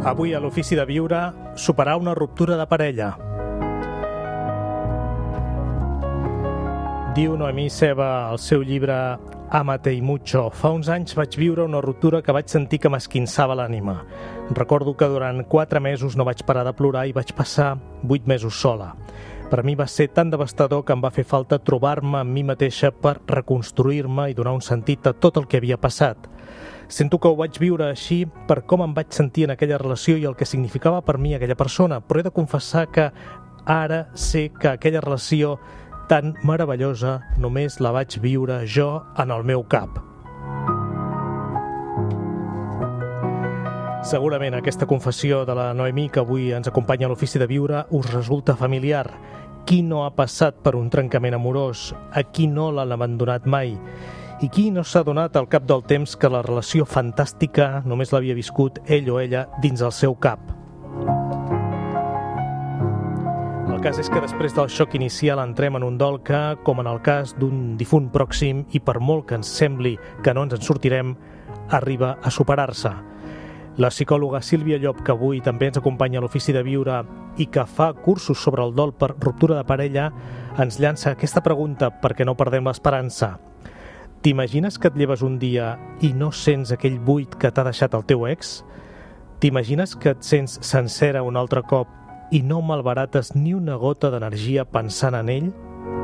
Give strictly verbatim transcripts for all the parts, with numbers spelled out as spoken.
Avui a l'Ofici de Viure, superar una ruptura de parella. Diu Noemí Ceba al seu llibre Amate y mucho. Fa uns anys vaig viure una ruptura que vaig sentir que m'esquinçava l'ànima. Recordo que durant quatre mesos no vaig parar de plorar i vaig passar vuit mesos sola. Per a mi va ser tan devastador que em va fer falta trobar-me amb mi mateixa per reconstruir-me i donar un sentit a tot el que havia passat. Sento que ho vaig viure així per com em vaig sentir en aquella relació i el que significava per mi aquella persona, però he de confessar que ara sé que aquella relació tan meravellosa només la vaig viure jo en el meu cap. Segurament aquesta confessió de la Noemí, que avui ens acompanya a l'Ofici de Viure, us resulta familiar. Qui no ha passat per un trencament amorós? A qui no l'han abandonat mai? I qui no s'ha donat al cap del temps que la relació fantàstica només l'havia viscut ell o ella dins el seu cap? El cas és que després del xoc inicial entrem en un dol que, com en el cas d'un difunt pròxim, i per molt que ens sembli que no ens en sortirem, arriba a superar-se. La psicòloga Sílvia Llop, que avui també ens acompanya a l'Ofici de Viure i que fa cursos sobre el dol per ruptura de parella, ens llança aquesta pregunta perquè no perdem l'esperança. T'imagines que et lleves un dia i no sents aquell buit que t'ha deixat el teu ex? T'imagines que et sents sencera un altre cop i no malbarates ni una gota d'energia pensant en ell?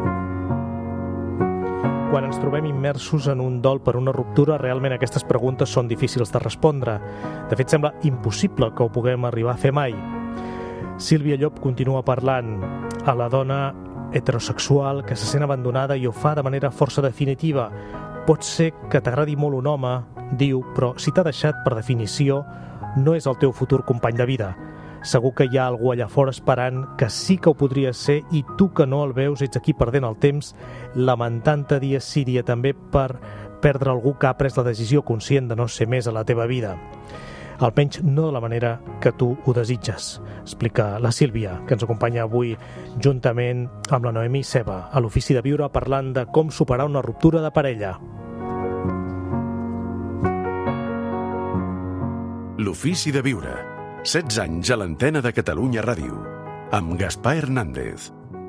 Quan ens trobem immersos en un dol per una ruptura, realment aquestes preguntes són difícils de respondre. De fet, sembla impossible que ho puguem arribar a fer mai. Sílvia Llop continua parlant. A la dona heterosexual que se sent abandonada i ho fa de manera força definitiva. Pot ser que t'agradi molt un home, diu, però si t'ha deixat per definició, no és el teu futur company de vida. Segur que hi ha algú allà fora esperant que sí que ho podria ser i tu que no el veus ets aquí perdent el temps, lamentant-te dia sí dia també per perdre algú que ha pres la decisió conscient de no ser més a la teva vida. Almenys no de la manera que tu ho desitges, explica la Sílvia, que ens acompanya avui juntament amb la Noemí Ceba a l'Ofici de Viure parlant de com superar una ruptura de parella. L'Ofici de Viure. setze anys a l'antena de Catalunya Ràdio, amb Gaspar Hernández.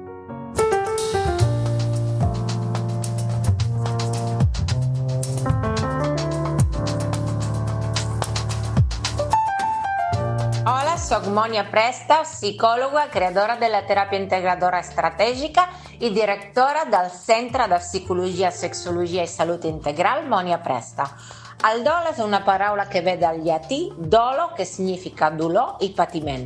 Hola, soc Mònia Presta, psicòloga, creadora de la teràpia integradora estratègica i directora del Centre de Psicologia, Sexologia i Salut Integral Mònia Presta. El dol és una paraula que ve del llatí dolo, que significa dolor i patiment.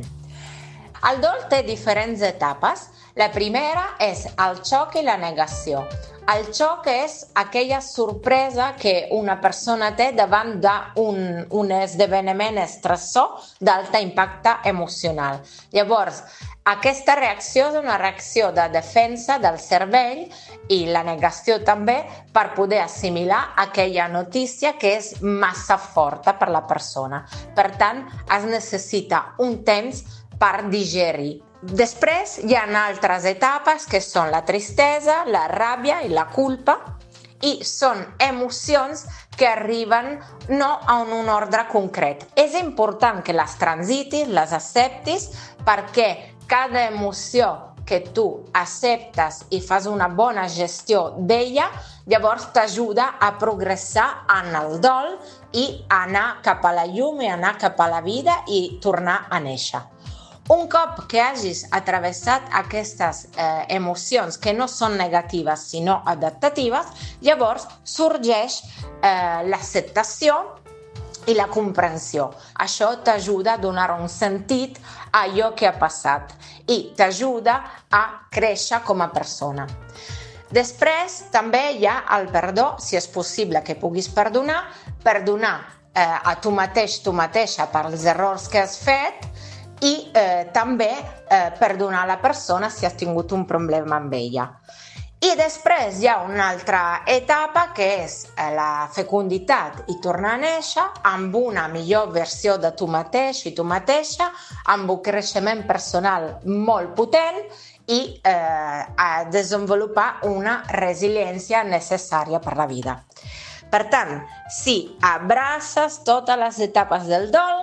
El dol té diferents etapes. La primera és el xoc i la negació. El xoc és aquella sorpresa que una persona té davant d'un un esdeveniment estressor d'alta impacte emocional. Llavors, aquesta reacció és una reacció de defensa del cervell i la negació també per poder assimilar aquella notícia que és massa forta per la persona. Per tant, es necessita un temps per digerir. Després hi ha altres etapes que són la tristesa, la ràbia i la culpa, i són emocions que arriben no en un ordre concret. És important que les transitis, les acceptis, perquè cada emoció que tu acceptes i fas una bona gestió d'ella, llavors t'ajuda a progressar en el dol i anar cap a la llum i anar cap a la vida i tornar a néixer. Un cop que hagis atravessat aquestes eh, emocions que no són negatives sinó adaptatives, llavors sorgeix eh, l'acceptació i la comprensió. Això t'ajuda a donar un sentit a allò que ha passat i t'ajuda a créixer com a persona. Després també hi ha el perdó, si és possible que puguis perdonar, perdonar eh, a tu mateix, tu mateixa per els errors que has fet, i eh, també eh, perdonar la persona si has tingut un problema amb ella. I després hi ha una altra etapa que és la fecunditat i tornar a néixer amb una millor versió de tu mateix i tu mateixa, amb un creixement personal molt potent i eh, a desenvolupar una resiliència necessària per la vida. Per tant, si abraces totes les etapes del dol,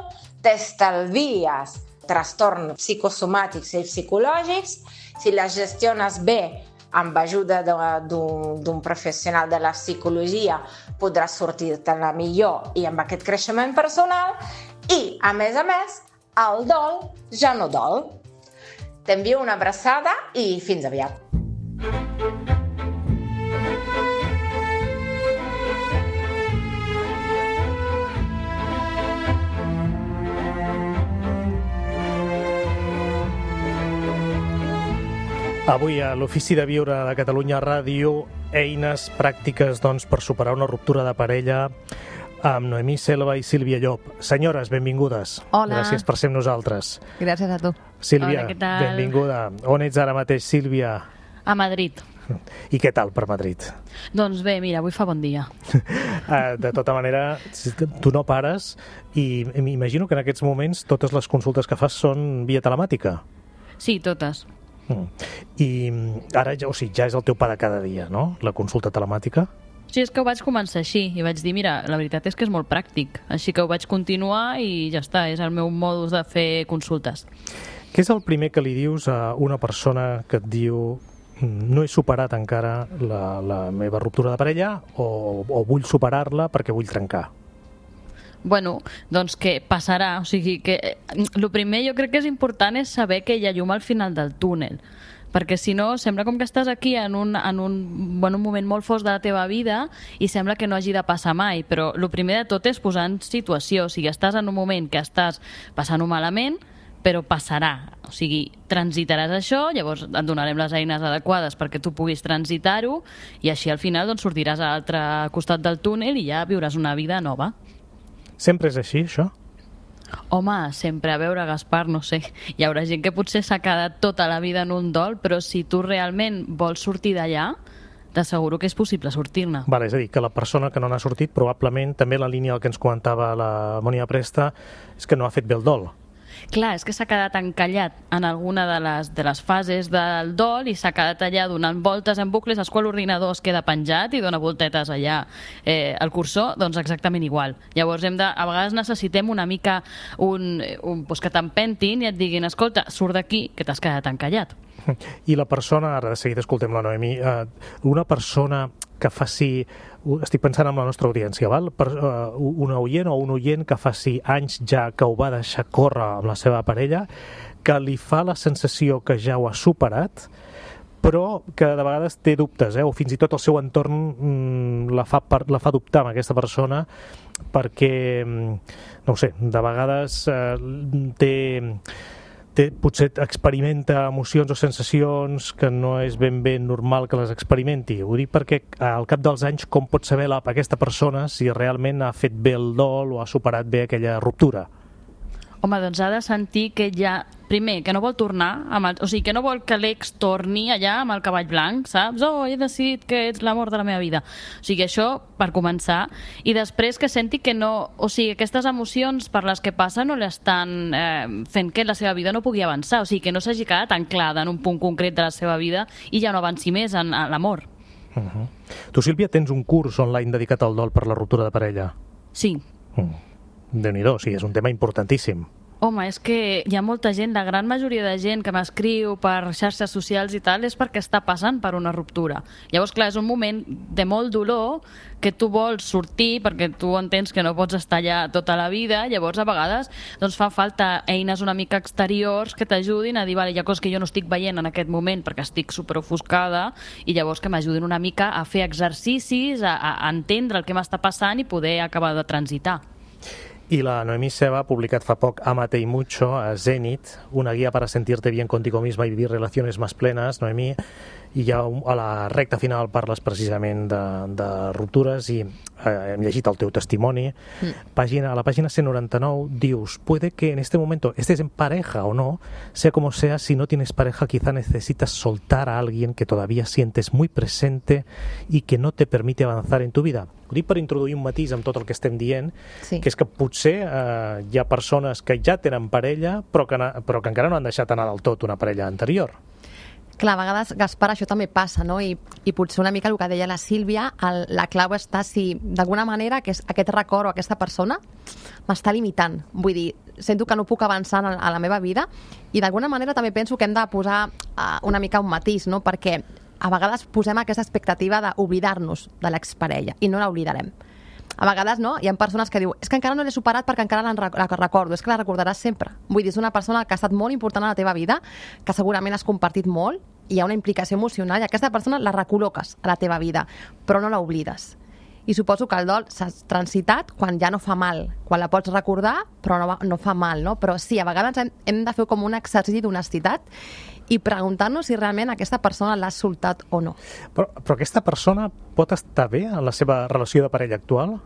t'estalvies trastorns psicosomàtics i psicològics. Si les gestiones bé amb ajuda d'un professional de la psicologia, podràs sortir-te-la millor i amb aquest creixement personal. I, a més a més, el dol ja no dol. T'envio una abraçada i fins aviat. Avui a l'Ofici de Viure de Catalunya Ràdio, eines pràctiques doncs, per superar una ruptura de parella amb Noemí Selva i Sílvia Llop. Senyores, benvingudes. Hola. Gràcies per ser amb nosaltres. Gràcies a tu. Sílvia, Hola, què tal? benvinguda. On ets ara mateix, Sílvia? A Madrid. I què tal per Madrid? Doncs bé, mira, avui fa bon dia. De tota manera, tu no pares i m'imagino que en aquests moments totes les consultes que fas són via telemàtica. Sí, totes. Mm. I ara ja, o sigui, ja és el teu pa de cada dia, no?, la consulta telemàtica? Sí, és que ho vaig començar així i vaig dir, mira, la veritat és que és molt pràctic, així que ho vaig continuar i ja està, és el meu modus de fer consultes. Què és el primer que li dius a una persona que et diu no he superat encara la, la meva ruptura de parella o, o vull superar-la perquè vull trencar? Bueno, doncs que passarà, o sigui que el primer jo crec que és important és saber que hi ha llum al final del túnel, perquè si no sembla com que estàs aquí en un, en un, bueno, un moment molt fosc de la teva vida i sembla que no hagi de passar mai, però el primer de tot és posar en situació, o sigui, estàs en un moment que estàs passant-ho malament, però passarà, o sigui, transitaràs això, llavors et donarem les eines adequades perquè tu puguis transitar-ho i així al final doncs, sortiràs a l'altre costat del túnel i ja viuràs una vida nova. Sempre és així, això? Home, sempre, a veure, Gaspar, no sé, hi haurà gent que potser s'ha quedat tota la vida en un dol, però si tu realment vols sortir d'allà, t'asseguro que és possible sortir-ne. Vale, és a dir, que la persona que no n'ha sortit, probablement, també la línia del que ens comentava la Mònia Presta, és que no ha fet bé el dol. Clar, és que s'ha quedat encallat en alguna de les, de les fases del dol i s'ha quedat allà donant voltes en bucles, saps quan l'ordinador es queda penjat i dona voltetes allà eh, al cursor? Doncs exactament igual. Llavors hem de, a vegades necessitem una mica un, un, doncs que t'empentin i et diguin, escolta, surt d'aquí que t'has quedat encallat. I la persona, ara de seguida escoltem la Noemí, eh, una persona que faci, estic pensant en la nostra audiència, val? Per, uh, una oient o un oient que faci anys ja que ho va deixar córrer amb la seva parella, que li fa la sensació que ja ho ha superat, però que de vegades té dubtes, eh? O fins i tot el seu entorn mm, la, fa per, la fa dubtar amb aquesta persona perquè, no ho sé, de vegades eh, té... Té, potser experimenta emocions o sensacions que no és ben bé normal que les experimenti. Ho dic perquè al cap dels anys com pot saber la, aquesta persona si realment ha fet bé el dol o ha superat bé aquella ruptura? Home, doncs ha de sentir que ja... Primer, que no vol tornar, amb el, o sigui, que no vol que l'ex torni allà amb el cavall blanc, saps? Oh, he decidit que ets l'amor de la meva vida. O sigui, això per començar. I després que senti que no... O sigui, aquestes emocions per les que passa no l'estan eh, fent que la seva vida no pugui avançar. O sigui, que no s'hagi quedat anclada en un punt concret de la seva vida i ja no avanci més en, en l'amor. Uh-huh. Tu, Sílvia, tens un curs online dedicat al dol per la ruptura de parella? Sí. Mm. Déu-n'hi-do, sí, és un tema importantíssim. Home, és que hi ha molta gent, la gran majoria de gent que m'escriu per xarxes socials i tal, és perquè està passant per una ruptura. Llavors, clar, és un moment de molt dolor que tu vols sortir perquè tu entens que no pots estar allà tota la vida, llavors a vegades doncs fa falta eines una mica exteriors que t'ajudin a dir, vale, hi ha coses que jo no estic veient en aquest moment perquè estic superofuscada i llavors que m'ajudin una mica a fer exercicis, a, a entendre el que m'està passant i poder acabar de transitar. Y la Noemí Seba ha publicat fa poc Amate y Mucho a Zenit, una guía para sentirte bien contigo misma y vivir relaciones más plenas, Noemí, i ja a la recta final parles precisament de, de ruptures i eh, hem llegit el teu testimoni. Mm. Pàgina, a la pàgina cent noranta-nou dius, puede que en este momento estés en pareja o no, sea como sea, si no tienes pareja quizá necesitas soltar a alguien que todavía sientes muy presente y que no te permite avanzar en tu vida. Ho dic per introduir un matís amb tot el que estem dient, sí. Que és que potser eh, hi ha persones que ja tenen parella però que, però que encara no han deixat anar del tot una parella anterior. Clar, a vegades, Gaspar, això també passa, no? I, i potser una mica el que deia la Sílvia, el, la clau està si d'alguna manera aquest, aquest record o aquesta persona m'està limitant. Vull dir, sento que no puc avançar a, a la meva vida i d'alguna manera també penso que hem de posar uh, una mica un matís, no? Perquè a vegades posem aquesta expectativa d'oblidar-nos de l'exparella i no l'oblidarem. A vegades, no? Hi ha persones que diu és que encara no l'he superat perquè encara la recordo, és que la recordaràs sempre. Vull dir, és una persona que ha estat molt important a la teva vida, que segurament has compartit molt, i hi ha una implicació emocional, i aquesta persona la recol·loques a la teva vida, però no l'oblides. I suposo que el dol s'ha transitat quan ja no fa mal, quan la pots recordar, però no, no fa mal, no? Però sí, a vegades hem, hem de fer com un exercici d'honestitat i preguntar-nos si realment aquesta persona l'ha soltat o no. Però, però aquesta persona pot estar bé en la seva relació de parella actual?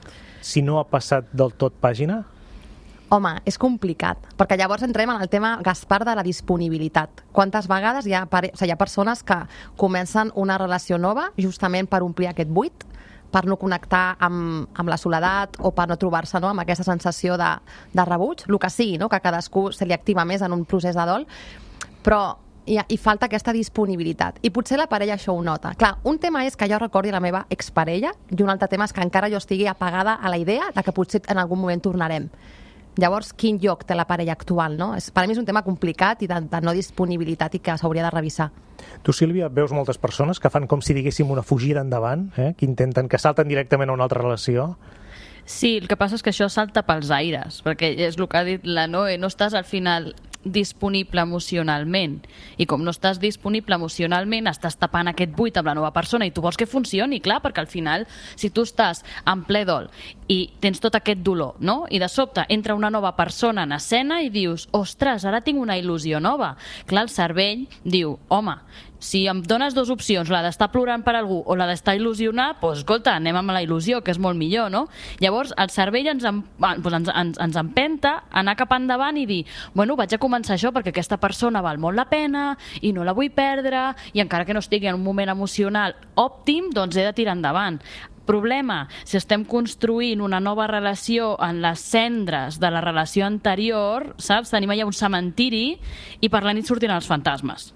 Si no ha passat del tot pàgina? Home, és complicat, perquè llavors entrem en el tema, Gaspar, de la disponibilitat. Quantes vegades hi ha, pare... o sigui, hi ha persones que comencen una relació nova justament per omplir aquest buit, per no connectar amb, amb la soledat o per no trobar-se, no?, amb aquesta sensació de, de rebuig, el que sigui, no?, que a cadascú se li activa més en un procés de dol, però hi, ha, hi falta aquesta disponibilitat. I potser la parella això ho nota. Clar, un tema és que jo recordi la meva exparella i un altre tema és que encara jo estigui apagada a la idea de que potser en algun moment tornarem. Llavors, quin lloc té la parella actual, no? És, per a mi és un tema complicat i de, de no disponibilitat i que s'hauria de revisar. Tu, Sílvia, veus moltes persones que fan com si diguéssim una fugida endavant, eh? Que intenten, que salten directament a una altra relació. Sí, el que passa és que això salta pels aires, perquè és el que ha dit la Noe, no estàs al final disponible emocionalment, i com no estàs disponible emocionalment estàs tapant aquest buit amb la nova persona i tu vols que funcioni, clar, perquè al final si tu estàs en ple dol i tens tot aquest dolor, no? I de sobte entra una nova persona en escena i dius, ostres, ara tinc una il·lusió nova. Clar, el cervell diu, home, si em dones dues opcions, la d'estar plorant per algú o la d'estar il·lusionat, doncs escolta, anem amb la il·lusió, que és molt millor, no? Llavors el cervell ens, em, doncs ens, ens, ens empenta a anar cap endavant i dir, bueno, vaig a començar això perquè aquesta persona val molt la pena i no la vull perdre i encara que no estigui en un moment emocional òptim, doncs he de tirar endavant. Problema, si estem construint una nova relació en les cendres de la relació anterior, saps? Tenim allà un cementiri i per la nit sortiran els fantasmes.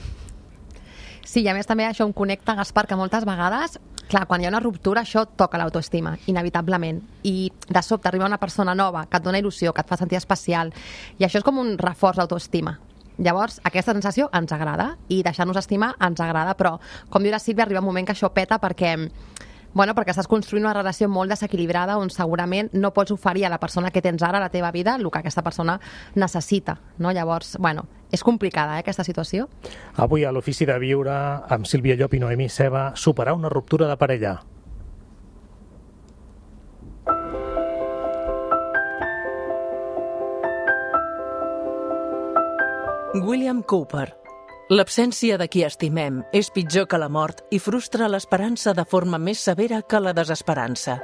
Sí, i a més també això em connecta, Gaspar, que moltes vegades, clar, quan hi ha una ruptura, això toca l'autoestima, inevitablement. I de sobte arriba una persona nova que et dona il·lusió, que et fa sentir especial, i això és com un reforç d'autoestima. Llavors, aquesta sensació ens agrada, i deixar-nos estimar ens agrada, però, com diu la Sílvia, arriba un moment que això peta perquè... Bueno, perquè estàs construint una relació molt desequilibrada on segurament no pots oferir a la persona que tens ara a la teva vida el que aquesta persona necessita, no? Llavors, bueno, és complicada, eh, aquesta situació. Avui a l'Ofici de Viure, amb Sílvia Llop i Noemí Ceba, superar una ruptura de parella. William Cooper. L'absència de qui estimem és pitjor que la mort i frustra l'esperança de forma més severa que la desesperança.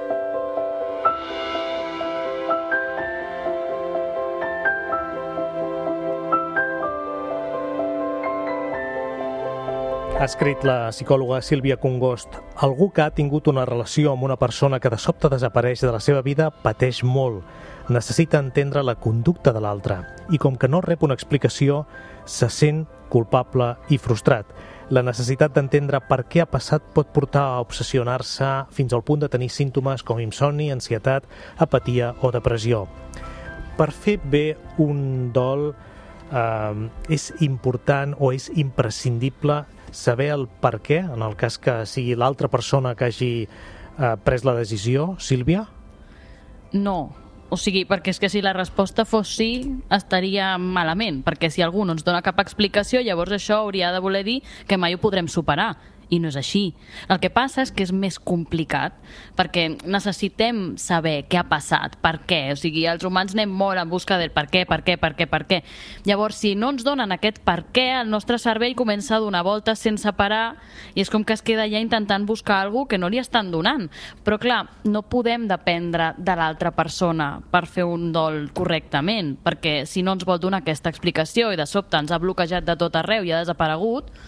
Ha escrit la psicòloga Sílvia Congost. Algú que ha tingut una relació amb una persona que de sobte desapareix de la seva vida pateix molt. Necessita entendre la conducta de l'altre i com que no rep una explicació, se sent culpable i frustrat. La necessitat d'entendre per què ha passat pot portar a obsessionar-se fins al punt de tenir símptomes com insomni, ansietat, apatia o depressió. Per fer bé un dol eh, és important o és imprescindible saber el per què, en el cas que sigui l'altra persona que hagi eh, pres la decisió, Sílvia? No. O sigui, perquè és que si la resposta fos sí, estaria malament, perquè si algú no ens dona cap explicació, llavors això hauria de voler dir que mai ho podrem superar. I no és així. El que passa és que és més complicat, perquè necessitem saber què ha passat, per què. O sigui, els humans anem molt en busca del per què, per què, per què, per què. Llavors, si no ens donen aquest per què, el nostre cervell comença a donar voltes sense parar i és com que es queda ja intentant buscar alguna cosa que no li estan donant. Però, clar, no podem dependre de l'altra persona per fer un dol correctament, perquè si no ens vol donar aquesta explicació i de sobte ens ha bloquejat de tot arreu i ha desaparegut,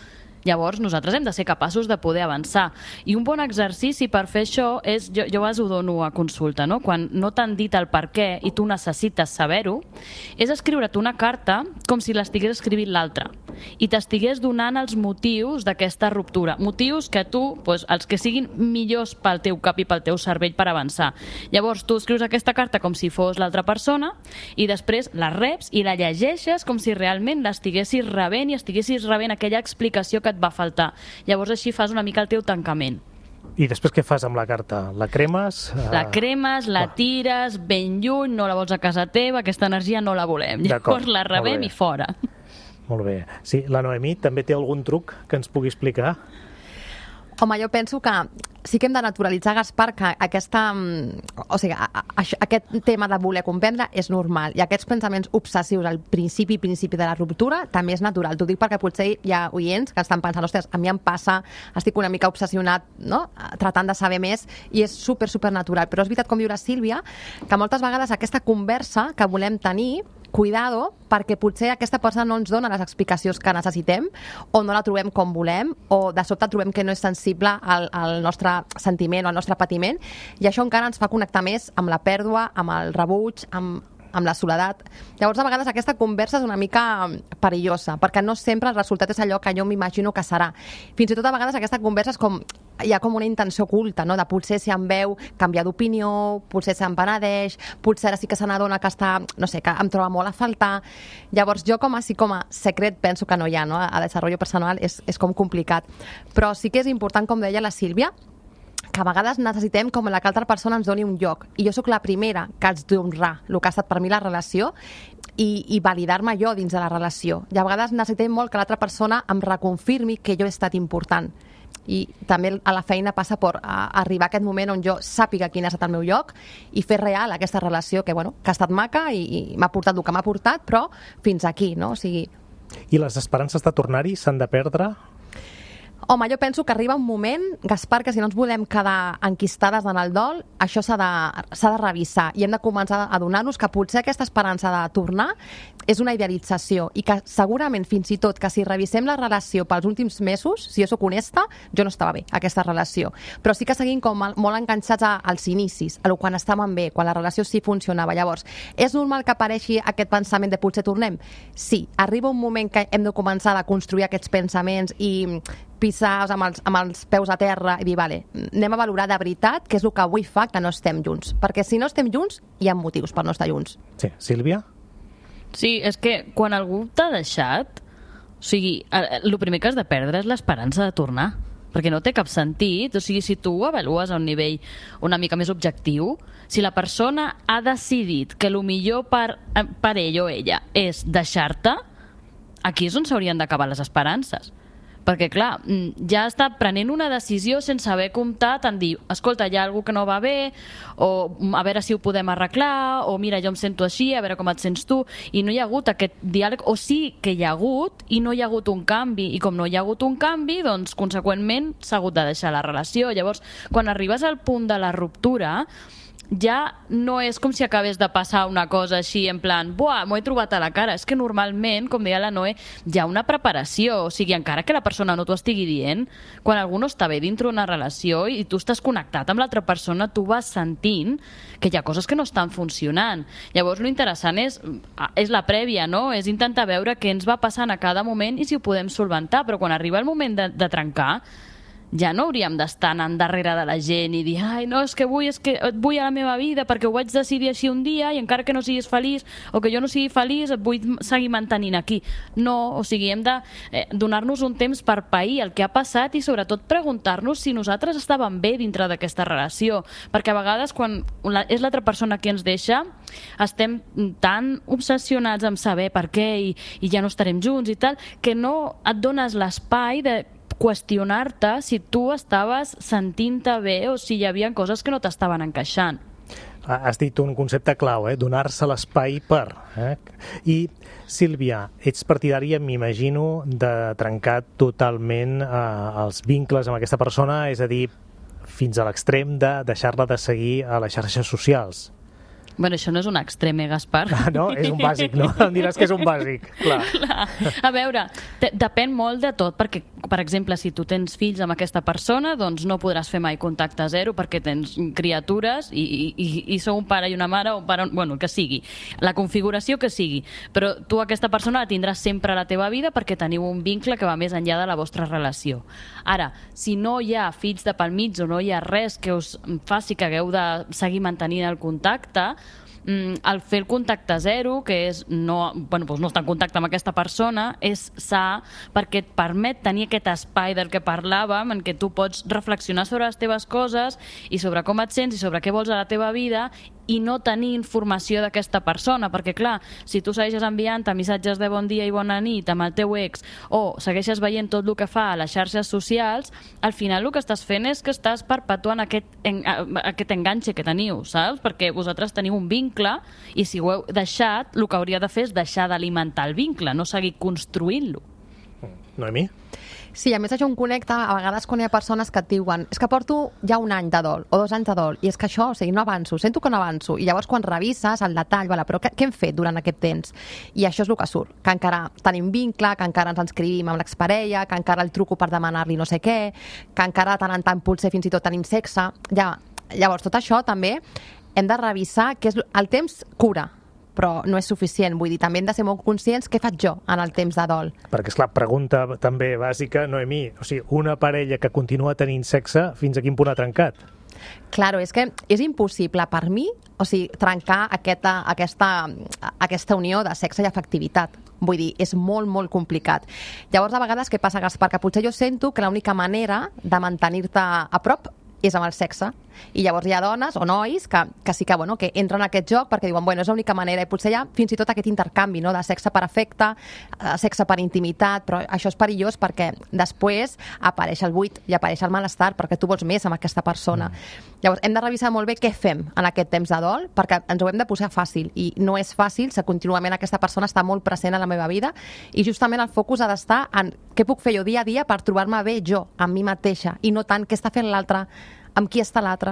Llavors, nosaltres hem de ser capaços de poder avançar. I un bon exercici per fer això és, jo, jo us ho dono a consulta, no? Quan no t'han dit el per què i tu necessites saber-ho, és escriure't una carta com si l'estigués escrivint l'altre i t'estigués donant els motius d'aquesta ruptura. Motius que tu, doncs, els que siguin millors pel teu cap i pel teu cervell per avançar. Llavors, tu escrius aquesta carta com si fos l'altra persona i després la reps i la llegeixes com si realment l'estiguessis rebent i estiguessis rebent aquella explicació que et va faltar. Llavors, així fas una mica el teu tancament. I després què fas amb la carta? La cremes? La cremes, la tires ben lluny, no la vols a casa teva, aquesta energia no la volem. Llavors la rebem i fora. Molt bé. Sí, la Noemí també té algun truc que ens pugui explicar? Home, jo penso que sí que hem de naturalitzar, Gaspar, que aquesta, o sigui, a, a, aquest tema de voler comprendre és normal i aquests pensaments obsessius al principi principi de la ruptura també és natural. T'ho dic perquè potser hi ha oients que estan pensant, ostres, a mi em passa, estic una mica obsessionat, no?, tratant de saber més i és super, super natural. Però és veritat, com diu la Sílvia, que moltes vegades aquesta conversa que volem tenir, cuidado, perquè potser aquesta persona no ens dona les explicacions que necessitem o no la trobem com volem o de sobte trobem que no és sensible al, al nostre sentiment o al nostre patiment i això encara ens fa connectar més amb la pèrdua, amb el rebuig, amb, amb la soledat. Llavors, a vegades aquesta conversa és una mica perillosa perquè no sempre el resultat és allò que jo m'imagino que serà. Fins i tot a vegades aquesta conversa és com hi ha com una intenció oculta, no?, de potser si em veu canviar d'opinió, potser se'n penedeix, potser ara sí que se n'adona que està, no sé, que em troba molt a faltar. Llavors jo com a, sí, com a secret penso que no hi ha, no?, a desenvolupament personal és, és com complicat. Però sí que és important, com deia la Sílvia, que a vegades necessitem com la que altra persona ens doni un lloc. I jo sóc la primera que haig d'honrar el que ha estat per mi la relació i, i validar-me jo dins de la relació. I a vegades necessitem molt que l'altra persona em reconfirmi que jo he estat important. I també a la feina passa per a, arribar a aquest moment on jo sàpiga quin ha estat el meu lloc i fer real aquesta relació que, bueno, que ha estat maca i, i m'ha portat el que m'ha portat, però fins aquí, no? O sigui... I les esperances de tornar-hi s'han de perdre? Home, jo penso que arriba un moment, Gaspar, que si no ens volem quedar enquistades en el dol, això s'ha de, s'ha de revisar i hem de començar a adonar-nos que potser aquesta esperança de tornar és una idealització i que segurament fins i tot que si revisem la relació pels últims mesos, si jo sóc honesta, jo no estava bé, aquesta relació. Però sí que seguim com molt enganxats a, als inicis, a lo quan estàvem bé, quan la relació sí funcionava. Llavors, és normal que apareixi aquest pensament de potser tornem? Sí, arriba un moment que hem de començar a construir aquests pensaments i pisar amb els, amb els peus a terra i dir, vale, anem a valorar de veritat què és el que avui fa que no estem junts. Perquè si no estem junts, hi ha motius per no estar junts. Sí, Sílvia? Sí, és que quan algú t'ha deixat, o sigui, el primer que has de perdre és l'esperança de tornar, perquè no té cap sentit. O sigui, si tu ho avalues a un nivell una mica més objectiu, si la persona ha decidit que el millor per, per ell o ella és deixar-te, aquí és on s'haurien d'acabar les esperances. Perquè, clar, ja està prenent una decisió sense haver comptat en dir, escolta, hi ha alguna que no va bé, o a veure si ho podem arreglar, o mira, jo em sento així, a veure com et sents tu, i no hi ha hagut aquest diàleg, o sí que hi ha hagut, i no hi ha hagut un canvi, i com no hi ha hagut un canvi, doncs, conseqüentment, s'ha hagut de deixar la relació. Llavors, quan arribes al punt de la ruptura, ja no és com si acabés de passar una cosa així en plan, buah, m'ho he trobat a la cara. És que normalment, com deia la Noé, hi ha una preparació, o sigui, encara que la persona no t'ho estigui dient, quan algú no està bé dintre una relació i tu estàs connectat amb l'altra persona, tu vas sentint que hi ha coses que no estan funcionant. Llavors, l'interessant és, és la prèvia, no? És intentar veure què ens va passant a cada moment i si ho podem solventar, però quan arriba el moment de, de trencar, ja no hauríem d'estar anant darrere de la gent i dir, ai, no, és que vull, és que et vull a la meva vida perquè ho vaig decidir així un dia i encara que no siguis feliç o que jo no sigui feliç et vull seguir mantenint aquí. No, o sigui, hem de eh, donar-nos un temps per pair el que ha passat i sobretot preguntar-nos si nosaltres estàvem bé dintre d'aquesta relació, perquè a vegades quan la, és l'altra persona qui ens deixa estem tan obsessionats amb saber per què i, i ja no estarem junts i tal, que no et dones l'espai de qüestionar-te si tu estaves sentint-te bé o si hi havia coses que no t'estaven encaixant. Has dit un concepte clau, eh? Donar-se l'espai per. Eh? I, Sílvia, ets partidària, m'imagino, de trencar totalment eh, els vincles amb aquesta persona, és a dir, fins a l'extrem de deixar-la de seguir a les xarxes socials. Bueno, això no és un extrem, eh, Gaspar? Ah, no? És un bàsic, no? Em diràs que és un bàsic, clar. Clar. A veure, te, depèn molt de tot, perquè, per exemple, si tu tens fills amb aquesta persona, doncs no podràs fer mai contacte zero perquè tens criatures i, i, i sou un pare i una mare, o un pare, bueno, que sigui, la configuració que sigui, però tu aquesta persona la tindràs sempre a la teva vida perquè teniu un vincle que va més enllà de la vostra relació. Ara, si no hi ha fills de pel mig o no hi ha res que us faci que hagueu de seguir mantenint el contacte, el fer el contacte zero, que és no, bueno, doncs no estar en contacte amb aquesta persona, és sa perquè et permet tenir aquest espai del que parlàvem, en què tu pots reflexionar sobre les teves coses i sobre com et sents i sobre què vols a la teva vida i no tenir informació d'aquesta persona, perquè clar, si tu segueixes enviant missatges de bon dia i bona nit amb el teu ex o segueixes veient tot el que fa a les xarxes socials, al final el que estàs fent és que estàs perpetuant aquest, en, aquest enganxe que teniu, saps? Perquè vosaltres teniu un vincle i si ho heu deixat, el que hauria de fer és deixar d'alimentar el vincle, no seguir construint-lo. Noemí? Sí, a més això em connecta a vegades quan hi ha persones que et diuen és que porto ja un any de dol o dos anys de dol i és que això, o sigui, no avanço, sento que no avanço i llavors quan revises el detall, vale, però què, què hem fet durant aquest temps? I això és el que surt, que encara tenim vincle, que encara ens escrivim amb l'exparella, que encara el truco per demanar-li no sé què, que encara tant en tant potser fins i tot tenim sexe. Ja, llavors tot això també hem de revisar que és el temps cura, però no és suficient. Vull dir, també hem de ser molt conscients què faig jo en el temps de dol. Perquè, esclar, pregunta també bàsica, Noemí, o sigui, una parella que continua tenint sexe, fins a quin punt ha trencat? Claro, és que és impossible per mi, o sigui, trencar aquesta, aquesta, aquesta unió de sexe i afectivitat. Vull dir, és molt, molt complicat. Llavors, a vegades, què passa, Gaspar? Que potser jo sento que l'única manera de mantenir-te a prop és amb el sexe. I llavors hi ha dones o nois que, que sí que, bueno, que entren en aquest joc perquè diuen, bueno, és l'única manera, i potser hi ha fins i tot aquest intercanvi, no?, de sexe per afecte, sexe per intimitat, però això és perillós perquè després apareix el buit i apareix el malestar perquè tu vols més amb aquesta persona. Mm. Llavors hem de revisar molt bé què fem en aquest temps de dol perquè ens ho hem de posar fàcil i no és fàcil si contínuament aquesta persona està molt present a la meva vida i justament el focus ha d'estar en què puc fer jo dia a dia per trobar-me bé jo, amb mi mateixa, i no tant què està fent l'altre, amb qui està l'altre.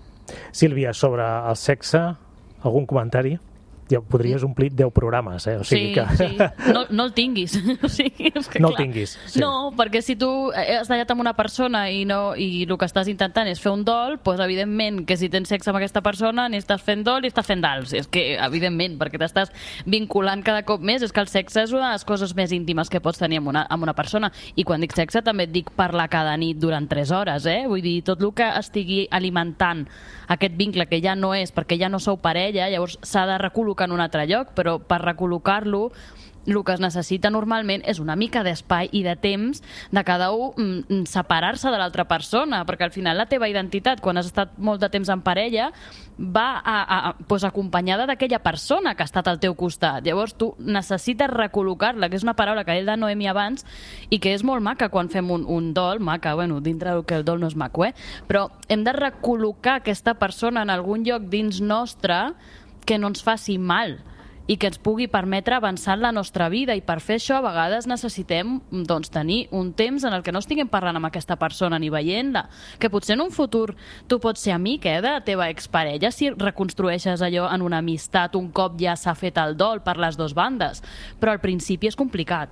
Sílvia, sobre el sexe, algun comentari? Ja podries omplir deu programes, eh? O sigui sí, que... sí. No, no el tinguis. O sigui, és que, no clar, el tinguis. Sí. No, perquè si tu has tallat amb una persona i, no, i el que estàs intentant és fer un dol, doncs evidentment que si tens sexe amb aquesta persona ni estàs fent dol ni estàs fent dals. És que, evidentment, perquè t'estàs vinculant cada cop més. És que el sexe és una de les coses més íntimes que pots tenir amb una, amb una persona. I quan dic sexe també et dic parlar cada nit durant tres hores, eh? Vull dir, tot el que estigui alimentant aquest vincle que ja no és, perquè ja no sou parella, llavors s'ha de recol·locar en un altre lloc, però per recol·locar-lo el que es necessita normalment és una mica d'espai i de temps de cada un mm, separar-se de l'altra persona, perquè al final la teva identitat, quan has estat molt de temps en parella, va a, a, a, pues, acompanyada d'aquella persona que ha estat al teu costat. Llavors tu necessites recol·locar-la, que és una paraula que ell de Noemi abans i que és molt maca quan fem un, un dol, maca, bueno, dintre del que el dol no és maco, eh? Però hem de recol·locar aquesta persona en algun lloc dins nostre que no ens faci mal i que ens pugui permetre avançar en la nostra vida, i per fer això a vegades necessitem doncs, tenir un temps en el que no estiguem parlant amb aquesta persona ni veient-la, que potser en un futur tu pots ser amic eh, de la teva exparella si reconstrueixes allò en una amistat un cop ja s'ha fet el dol per les dues bandes, però al principi és complicat.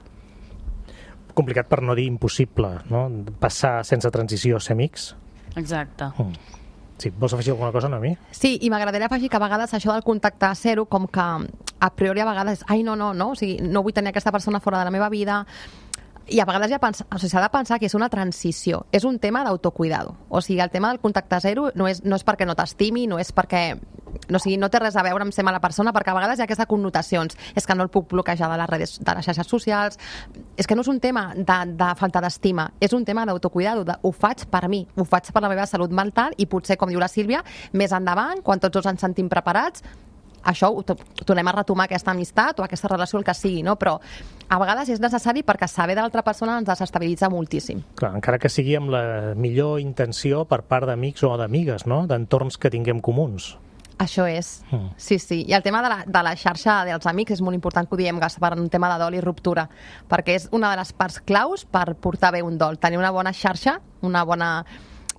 Complicat per no dir impossible, no? Passar sense transició a ser amics. Exacte. Mm. Sí, vols afegir alguna cosa, Noemí? Sí, i m'agradaria afegir que a vegades això del contacte zero, com que a priori a vegades, ai, no, no, no, o sigui, no vull tenir aquesta persona fora de la meva vida, i a vegades ja pensa, o sigui, s'ha de pensar que és una transició, és un tema d'autocuidado. O sigui, el tema del contacte zero no és, no és perquè no t'estimi, no és perquè no, o sigui, no té res a veure amb ser mala persona, perquè a vegades hi ha aquestes connotacions, és que no el puc bloquejar de les redes, de les xarxes socials, és que no és un tema de, de falta d'estima, és un tema d'autocuidado, de, ho faig per mi, ho faig per la meva salut mental, i potser, com diu la Sílvia, més endavant, quan tots dos ens sentim preparats, això ho tornem a retomar, aquesta amistat o aquesta relació, el que sigui, no? Però a vegades és necessari perquè saber de l'altra persona ens desestabilitza moltíssim. Clar, encara que sigui amb la millor intenció per part d'amics o d'amigues, no? D'entorns que tinguem comuns. Això és, mm. sí, sí. I el tema de la, de la xarxa dels amics és molt important que ho diem, Gaspar, en un tema de dol i ruptura, perquè és una de les parts claus per portar bé un dol. Tenir una bona xarxa, una bona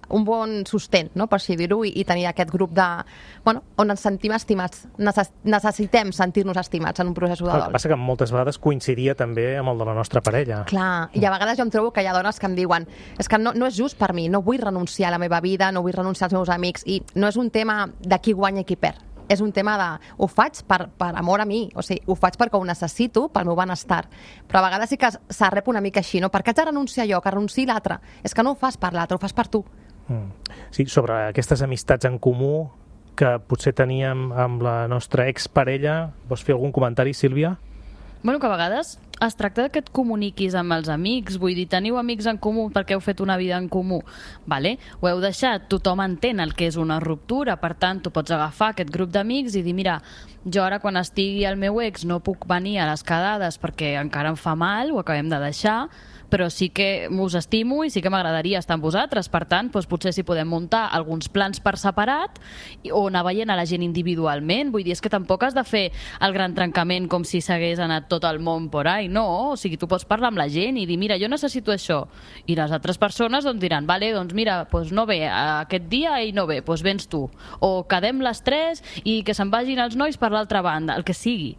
un bon sostén, no? Per així dir-ho, i, i tenir aquest grup de... Bueno, on ens sentim estimats. Necess necessitem sentir-nos estimats en un procés de dol. El que passa que moltes vegades coincidia també amb el de la nostra parella. Clar, i a vegades jo em trobo que hi ha dones que em diuen és que no, no és just per mi, no vull renunciar a la meva vida, no vull renunciar als meus amics, i no és un tema de qui guanya i qui perd. És un tema de... Ho faig per, per amor a mi, o sigui, ho faig perquè ho necessito pel meu benestar. Però a vegades sí que s'ha rep una mica així, no? Per què haig de renunciar jo, que renunciï l'altre? És que no ho fas per l'altre, ho fas per tu. Mm. Sí, sobre aquestes amistats en comú que potser teníem amb la nostra exparella, vols fer algun comentari, Sílvia? Bueno, que a vegades es tracta que et comuniquis amb els amics, vull dir, teniu amics en comú perquè heu fet una vida en comú, vale? Ho heu deixat, tothom entén el que és una ruptura, per tant, tu pots agafar aquest grup d'amics i dir, mira, jo ara quan estigui el meu ex no puc venir a les quedades perquè encara em fa mal, ho acabem de deixar, però sí que us estimo i sí que m'agradaria estar amb vosaltres, per tant, doncs potser si podem muntar alguns plans per separat o anar veient a la gent individualment, vull dir, és que tampoc has de fer el gran trencament com si s'hagués anat tot el món por ahí, no, o sigui, tu pots parlar amb la gent i dir, mira, jo necessito això, i les altres persones doncs diran, vale, doncs mira, doncs no ve, aquest dia i no ve, doncs vens tu, o quedem les tres i que se'n vagin els nois per l'altra banda, el que sigui.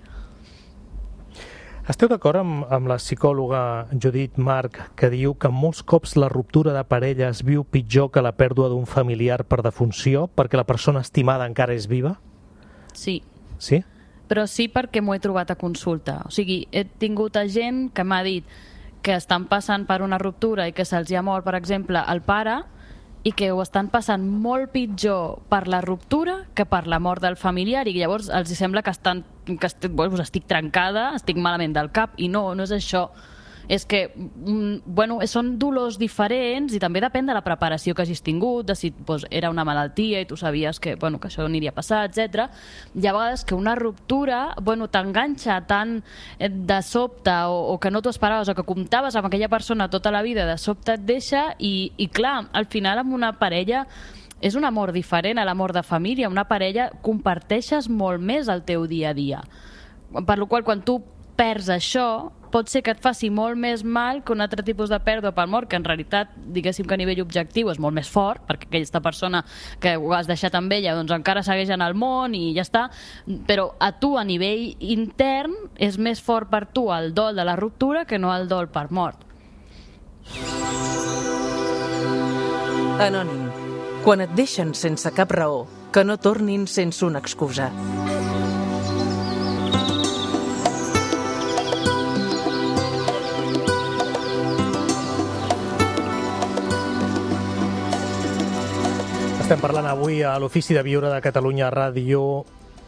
Esteu d'acord amb, amb la psicòloga Judith Marc, que diu que molts cops la ruptura de parella es viu pitjor que la pèrdua d'un familiar per defunció perquè la persona estimada encara és viva? Sí. Sí? Però sí perquè m'ho he trobat a consulta. O sigui, he tingut a gent que m'ha dit que estan passant per una ruptura i que se'ls ha mort, per exemple, el pare, i que ho estan passant molt pitjor per la ruptura que per la mort del familiar, i llavors els sembla que estan que estic, bueno, estic trencada, estic malament del cap, i no, no és això. És que, bueno, són dolors diferents i també depèn de la preparació que hagis tingut, de si doncs, era una malaltia i tu sabies que, bueno, que això aniria a passar, etcètera. Hi ha vegades que una ruptura bueno, t'enganxa tan de sobte o, o que no t'ho esperaves o que comptaves amb aquella persona tota la vida, de sobte et deixa i, i clar, al final amb una parella és un amor diferent a l'amor de família. Una parella comparteixes molt més el teu dia a dia. Per la qual quan tu perds això, pot ser que et faci molt més mal que un altre tipus de pèrdua per mort, que en realitat, diguéssim que a nivell objectiu és molt més fort, perquè aquesta persona que ho has deixat amb ella doncs encara segueix en el món i ja està, però a tu a nivell intern és més fort per tu el dol de la ruptura que no el dol per mort. Anònim. Quan et deixen sense cap raó, que no tornin sense una excusa. Estem parlant avui a l'Ofici de Viure de Catalunya Ràdio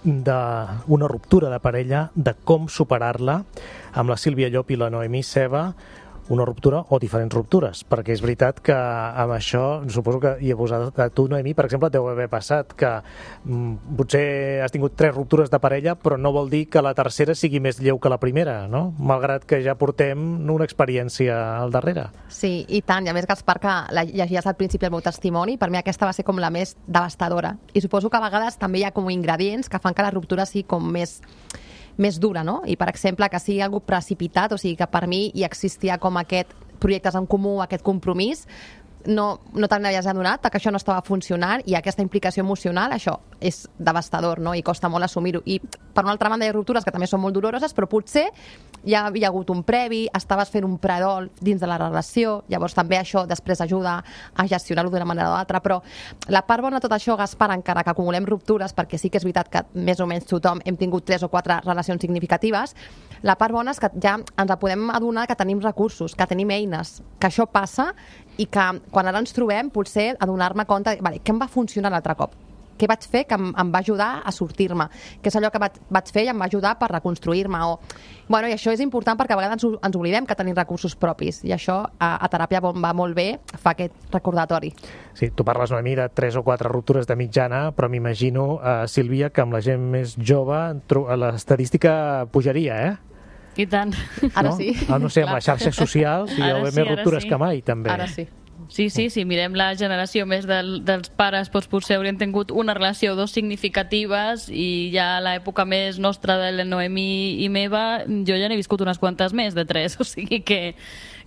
d'una ruptura de parella, de com superar-la, amb la Sílvia Llop i la Noemí Ceba. Una ruptura o diferents ruptures, perquè és veritat que amb això, suposo que i a vosaltres, a tu, Noemí, per exemple, deu haver passat que mm, potser has tingut tres ruptures de parella, però no vol dir que la tercera sigui més lleu que la primera, no? Malgrat que ja portem una experiència al darrere. Sí, i tant, i a més, Gaspar, que la llegies al principi el meu testimoni, per mi aquesta va ser com la més devastadora. I suposo que a vegades també hi ha com ingredients que fan que la ruptura sigui com més més dura, no? I, per exemple, que sigui algo precipitat, o sigui, que per mi hi existia com aquest projectes en comú, aquest compromís, no, no te n'havies adonat que això no estava funcionant, i aquesta implicació emocional, això és devastador, no? I costa molt assumir-ho. I, per una altra banda, hi ha ruptures que també són molt doloroses, però potser ja havia hagut un previ, estaves fent un predol dins de la relació, llavors també això després ajuda a gestionar-ho d'una manera o d'altra, però la part bona de tot això, Gaspar, encara que acumulem ruptures, perquè sí que és veritat que més o menys tothom hem tingut tres o quatre relacions significatives, la part bona és que ja ens podem adonar que tenim recursos, que tenim eines, que això passa i que quan ara ens trobem potser adonar-me compte, vale, què em va funcionar l'altre cop? Què vaig fer que em, em va ajudar a sortir-me? Què és allò que vaig, vaig fer i em va ajudar per reconstruir-me? O... Bueno, i això és important perquè a vegades ens, ens oblidem que tenim recursos propis, i això a, a teràpia va molt bé, fa aquest recordatori. Sí, tu parles, Noemí, de tres o quatre ruptures de mitjana, però m'imagino, uh, Sílvia, que amb la gent més jove l'estadística pujaria, eh? I tant. Ara no? sí. Ah, no sé, amb les xarxes socials hi ha sí, més ruptures sí. que mai, també. Ara sí. Sí, sí, si mirem la generació més del, dels pares, doncs potser haurien tingut una relació o dos significatives, i ja a l'època més nostra de la Noemí i meva, jo ja n'he viscut unes quantes més de tres, o sigui que,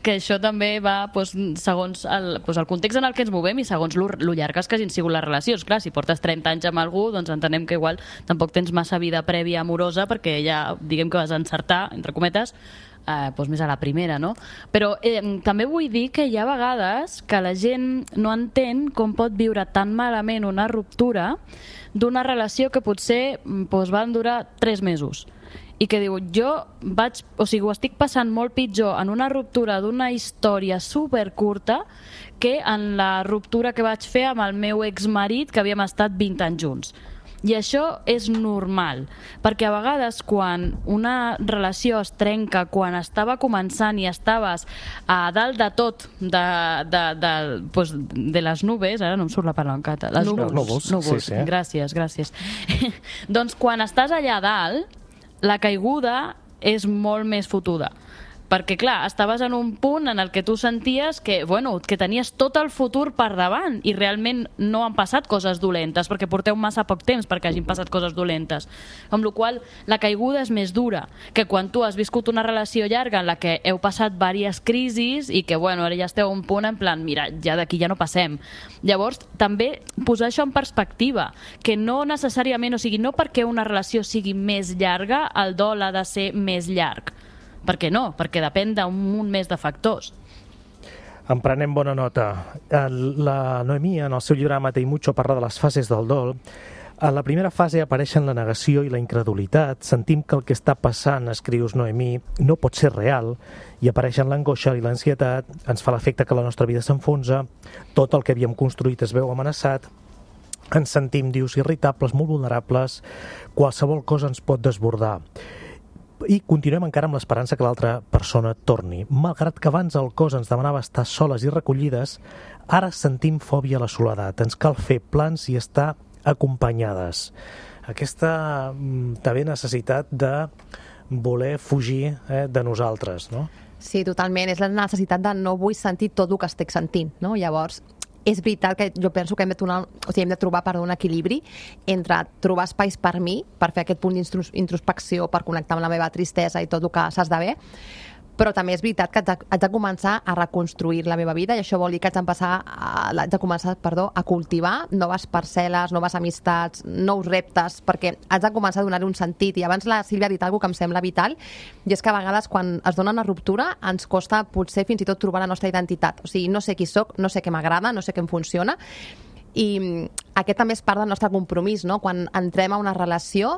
que això també va doncs, segons el, doncs, el context en el que ens movem i segons lo, lo llargues que hagin sigut les relacions. Clar, si portes trenta anys amb algú, doncs entenem que igual tampoc tens massa vida prèvia amorosa perquè ja, diguem que vas encertar, entre cometes, eh, doncs més a la primera, no? Però eh, també vull dir que hi ha vegades que la gent no entén com pot viure tan malament una ruptura d'una relació que potser doncs, van durar tres mesos. I que diu, jo vaig, o sigui, ho estic passant molt pitjor en una ruptura d'una història supercurta que en la ruptura que vaig fer amb el meu exmarit que havíem estat vint anys junts. I això és normal, perquè a vegades quan una relació es trenca, quan estava començant i estaves a dalt de tot de, de, de, pues, de les nubes, ara no em surt la paraula en català, les núvols, núvols, núvols. Sí, sí. Gràcies, gràcies. Doncs quan estàs allà dalt, la caiguda és molt més fotuda. Perquè, clar, estaves en un punt en el que tu senties que, bueno, que tenies tot el futur per davant i realment no han passat coses dolentes, perquè porteu massa poc temps perquè hagin passat coses dolentes. Amb la qual cosa, la caiguda és més dura que quan tu has viscut una relació llarga en la que heu passat diverses crisis i que, bueno, ara ja esteu a un punt en plan, mira, ja d'aquí ja no passem. Llavors, també posar això en perspectiva, que no necessàriament, o sigui, no perquè una relació sigui més llarga, el dol ha de ser més llarg. Per què no? Perquè depèn d'un munt més de factors. En prenem bona nota. La Noemí, en el seu llibre Amate y Mucho, parla de les fases del dol. A la primera fase apareixen la negació i la incredulitat. Sentim que el que està passant, escrius Noemí, no pot ser real, i apareixen l'angoixa i l'ansietat, ens fa l'efecte que la nostra vida s'enfonsa, tot el que havíem construït es veu amenaçat, ens sentim, dius, irritables, molt vulnerables, qualsevol cosa ens pot desbordar. I continuem encara amb l'esperança que l'altra persona torni. Malgrat que abans el cos ens demanava estar soles i recollides, ara sentim fòbia a la soledat. Ens cal fer plans i estar acompanyades. Aquesta també necessitat de voler fugir eh, de nosaltres, no? Sí, totalment. És la necessitat de no vull sentir tot el que estic sentint, no? Llavors, és veritat que jo penso que hem de, tornar, o sigui, hem de trobar perdó, un equilibri entre trobar espais per mi, per fer aquest punt d'introspecció, per connectar amb la meva tristesa i tot el que s'esdevé, però també és veritat que haig de començar a reconstruir la meva vida i això vol dir que haig de, a, haig de començar perdó, a cultivar noves parcel·les, noves amistats, nous reptes, perquè haig de començar a donar-hi un sentit. I abans la Sílvia ha dit alguna cosa que em sembla vital, i és que a vegades quan es dona una ruptura ens costa potser fins i tot trobar la nostra identitat. O sigui, no sé qui soc, no sé què m'agrada, no sé què em funciona, i aquest també és part del nostre compromís, no? Quan entrem a una relació,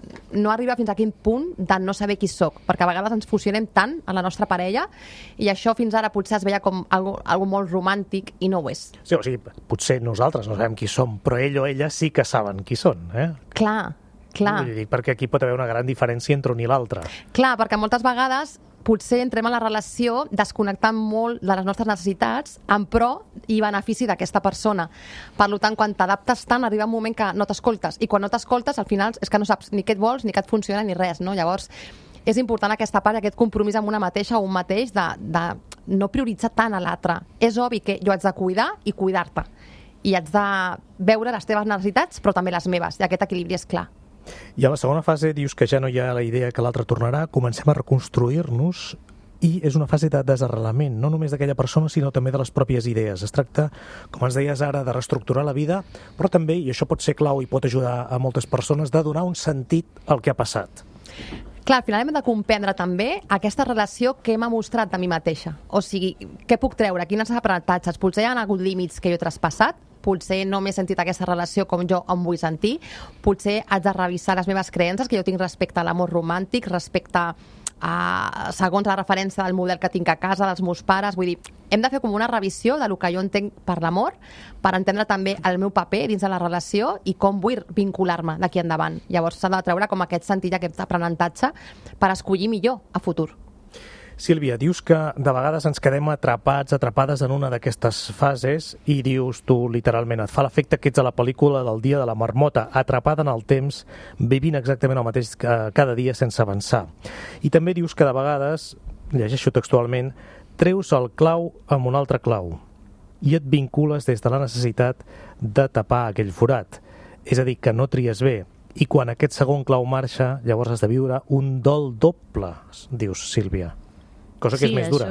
no arriba fins a quin punt de no saber qui soc, perquè a vegades ens fusionem tant a la nostra parella i això fins ara potser es veia com algo, algo molt romàntic i no ho és. Sí, o sigui, potser nosaltres no sabem qui som, però ell o ella sí que saben qui són, eh? Clar, clar. Vull dir, perquè aquí pot haver una gran diferència entre un i l'altre. Clar, perquè moltes vegades potser entrem a la relació desconnectant molt de les nostres necessitats en pro i benefici d'aquesta persona. Per tant, quan t'adaptes tant, arriba un moment que no t'escoltes. I quan no t'escoltes, al final és que no saps ni què et vols, ni què et funciona, ni res, no? Llavors, és important aquesta part, aquest compromís amb una mateixa o un mateix de, de no prioritzar tant a l'altre. És obvi que jo haig de cuidar i cuidar-te. I haig de veure les teves necessitats, però també les meves. I aquest equilibri és clar. I a la segona fase dius que ja no hi ha la idea que l'altre tornarà, comencem a reconstruir-nos i és una fase de desarrelament, no només d'aquella persona, sinó també de les pròpies idees. Es tracta, com ens deies ara, de reestructurar la vida, però també, i això pot ser clau i pot ajudar a moltes persones, de donar un sentit al que ha passat. Clar, al final hem de comprendre també aquesta relació que m'ha mostrat de mi mateixa. O sigui, què puc treure? Quines aprenentatges? Potser hi ha hagut límits que jo he traspassat, potser no m'he sentit aquesta relació com jo em vull sentir, potser haig de revisar les meves creences que jo tinc respecte a l'amor romàntic, respecte a, segons la referència del model que tinc a casa, dels meus pares, vull dir, hem de fer com una revisió del que jo entenc per l'amor, per entendre també el meu paper dins de la relació i com vull vincular-me d'aquí endavant. Llavors s'ha de treure com aquest sentit, aquest aprenentatge per escollir millor a futur. Sílvia, dius que de vegades ens quedem atrapats, atrapades en una d'aquestes fases i dius tu literalment, et fa l'efecte que ets a la pel·lícula del dia de la marmota, atrapada en el temps, vivint exactament el mateix cada dia sense avançar. I també dius que de vegades, llegeixo textualment, treus el clau amb un altre clau i et vincules des de la necessitat de tapar aquell forat. És a dir, que no tries bé. I quan aquest segon clau marxa, llavors has de viure un dol doble, dius Sílvia. Cosa que sí, és més dura. Això,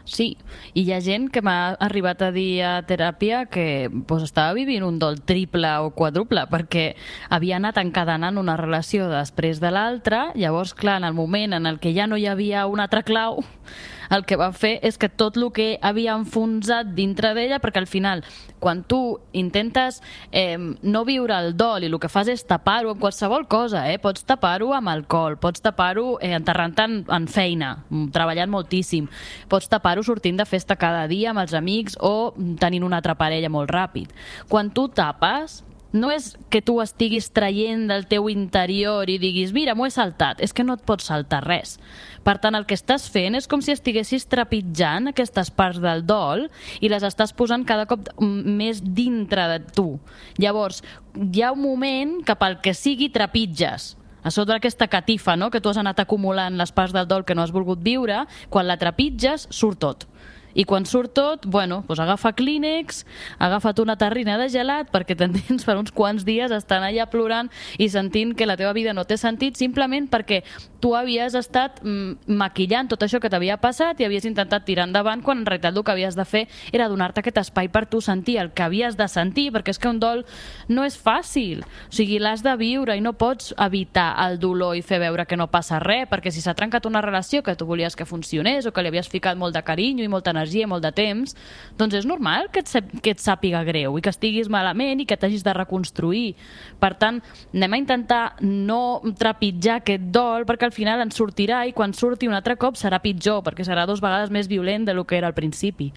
Sí, i hi ha gent que m'ha arribat a dir a teràpia que pues, estava vivint un dol triple o quadruple perquè havia anat encadenant una relació després de l'altra, llavors, clar, en el moment en el que ja no hi havia una altra clau, el que va fer és que tot el que havia enfonsat dintre d'ella, perquè al final, quan tu intentes eh, no viure el dol i el que fas és tapar-ho amb qualsevol cosa, eh? Pots tapar-ho amb alcohol, pots tapar-ho eh, enterrant-te en, en feina, treballant moltíssim, pots tapar-ho sortint de festa cada dia amb els amics o tenint una altra parella molt ràpid. Quan tu tapes, no és que tu estiguis traient del teu interior i diguis, mira, m'ho he saltat, és que no et pots saltar res. Per tant, el que estàs fent és com si estiguessis trepitjant aquestes parts del dol i les estàs posant cada cop més dintre de tu. Llavors, hi ha un moment que pel que sigui trepitges a sota d'aquesta catifa, no?, que tu has anat acumulant les parts del dol que no has volgut viure, quan la trepitges, surt tot. I quan surt tot, bueno, doncs agafa Kleenex, agafa't una terrina de gelat perquè te'n tens per uns quants dies estant allà plorant i sentint que la teva vida no té sentit simplement perquè tu havies estat mm, maquillant tot això que t'havia passat i havies intentat tirar endavant quan en realitat el que havies de fer era donar-te aquest espai per tu sentir el que havies de sentir, perquè és que un dol no és fàcil, o sigui, l'has de viure i no pots evitar el dolor i fer veure que no passa res, perquè si s'ha trencat una relació que tu volies que funcionés o que li havies ficat molt de carinyo i molta energia i molt de temps, doncs és normal que et, que et sàpiga greu i que estiguis malament i que t'hagis de reconstruir. Per tant, anem a intentar no trepitjar aquest dol perquè al final ens sortirà i quan surti un altre cop serà pitjor perquè serà dues vegades més violent del que era al principi.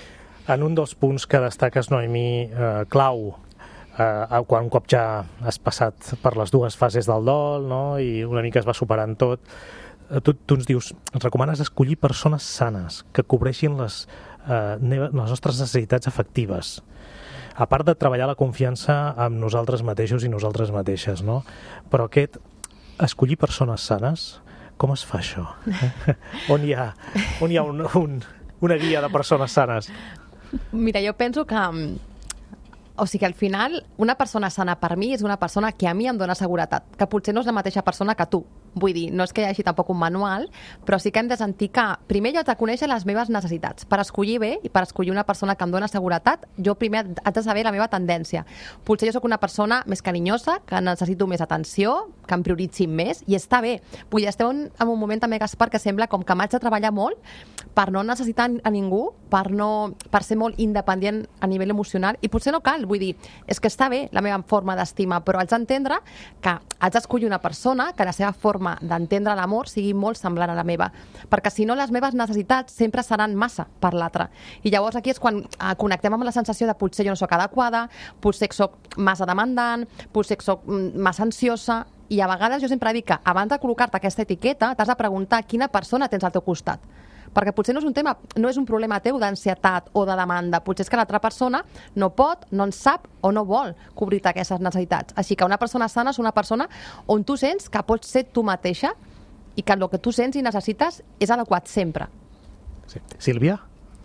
En un dels punts que destaques, Noemí, eh, clau, eh, quan un cop ja has passat per les dues fases del dol, no?, i una mica es va superant tot, Tu, tu ens dius, ens recomanes escollir persones sanes que cobreixin les, eh, les nostres necessitats afectives, a part de treballar la confiança amb nosaltres mateixos i nosaltres mateixes, no? Però aquest, escollir persones sanes, com es fa això? on hi ha, on hi ha un, un, una guia de persones sanes? Mira, jo penso que o sigui, al final, una persona sana per mi és una persona que a mi em dona seguretat, que potser no és la mateixa persona que tu. Vull dir, no és que hi hagi tampoc un manual, però sí que hem de sentir que primer jo haig de conèixer les meves necessitats. Per escollir bé i per escollir una persona que em dona seguretat, jo primer haig de saber la meva tendència. Potser jo sóc una persona més carinyosa, que necessito més atenció, que em prioritzi més, i està bé. Vull dir, estem en un moment també, Gaspar, que sembla com que m'haig de treballar molt per no necessitar a ningú, per, no, per ser molt independent a nivell emocional, i potser no cal. Vull dir, és que està bé la meva forma d'estimar, però haig d'entendre que haig d'escollir una persona que la seva forma d'entendre l'amor sigui molt semblant a la meva, perquè si no les meves necessitats sempre seran massa per l'altre. I llavors aquí és quan eh, connectem amb la sensació de potser jo no sóc adequada, potser que sóc massa demandant, potser que sóc massa ansiosa, i a vegades jo sempre dic que abans de col·locar-te aquesta etiqueta t'has de preguntar quina persona tens al teu costat. Perquè potser no és un tema, no és un problema teu d'ansietat o de demanda, potser és que l'altra persona no pot, no en sap o no vol cobrir-te aquestes necessitats. Així que una persona sana és una persona on tu sents que pots ser tu mateixa i que el que tu sents i necessites és adequat sempre. Sí. Sílvia?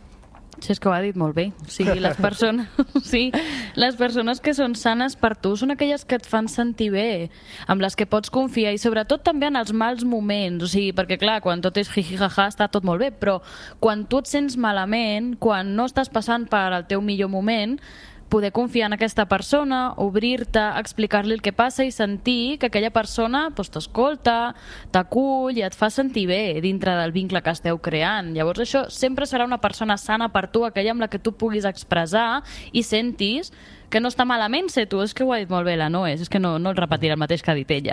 Sí, és que ho ha dit molt bé. O sigui, les persones, sí, les persones que són sanes per tu són aquelles que et fan sentir bé, amb les que pots confiar, i sobretot també en els mals moments. O sigui, perquè clar, quan tot és jiji-jaja està tot molt bé, però quan tu et sents malament, quan no estàs passant per el teu millor moment, poder confiar en aquesta persona, obrir-te, explicar-li el que passa i sentir que aquella persona doncs, t'escolta, t'acull i et fa sentir bé dintre del vincle que esteu creant. Llavors això sempre serà una persona sana per tu, aquella amb la que tu puguis expressar i sentis que no està malament ser tu. És que ho ha dit molt bé la Noé, és que no, no el repetiré el mateix que ha dit ella.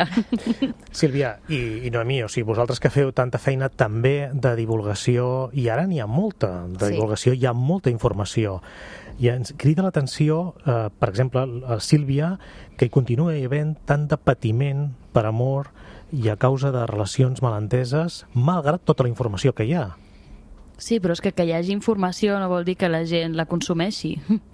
Sílvia i, i Noemí, o sigui, vosaltres que feu tanta feina també de divulgació, i ara n'hi ha molta de divulgació, sí. Hi ha molta informació. I ens crida l'atenció, eh, per exemple, a Sílvia, que hi continua havent tant de patiment per amor i a causa de relacions malenteses, malgrat tota la informació que hi ha. Sí, però és que que hi hagi informació no vol dir que la gent la consumeixi.